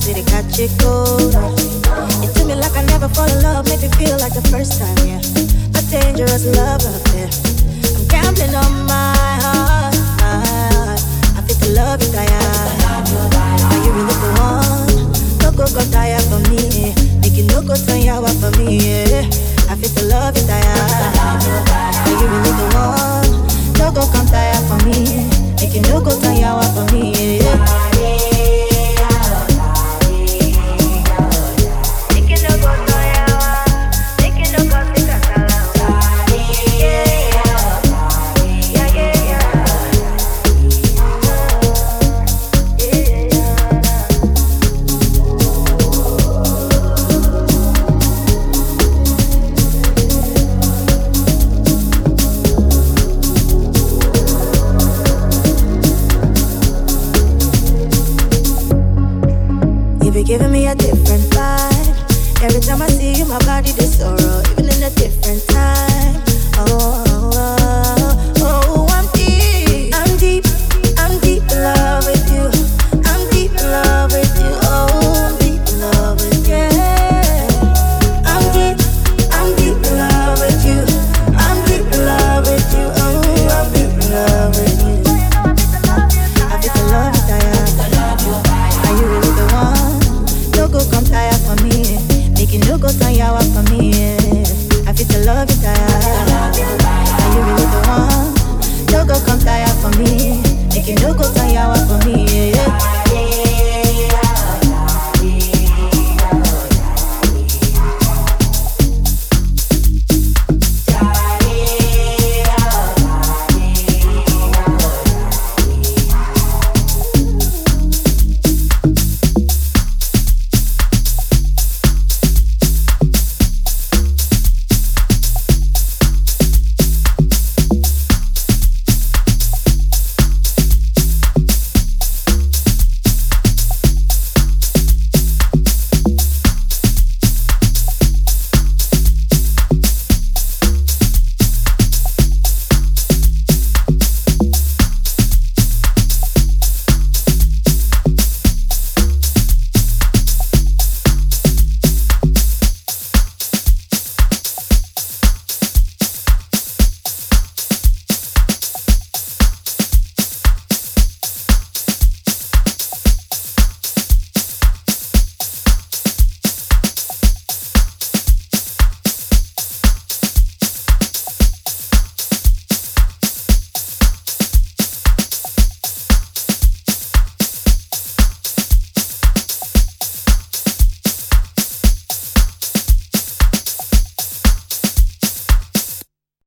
did it catch it cold? It took me like I never fall in love, make me feel like the first time, yeah. A dangerous love affair. I'm gambling on my heart. I feel the love you die. Are you really the one? No go die for me. Make you no go turn your out for me, yeah. I feel the love you die. Are you really the one? No go come die for me. Make you no go turn your out for me, yeah. Giving me a different vibe. Every time I see you, my body is sorrow, even in a different time. I'm deep in love with you. I'm deep in love with you. Oh, I'm deep in love with you. I'm deep in love with you. I'm deep in love with you. Oh, I'm deep in love with you. I feel the love you die. Are you really the one? No go come tire for me. Make you no go turn your out for me, yeah. I feel the love you die.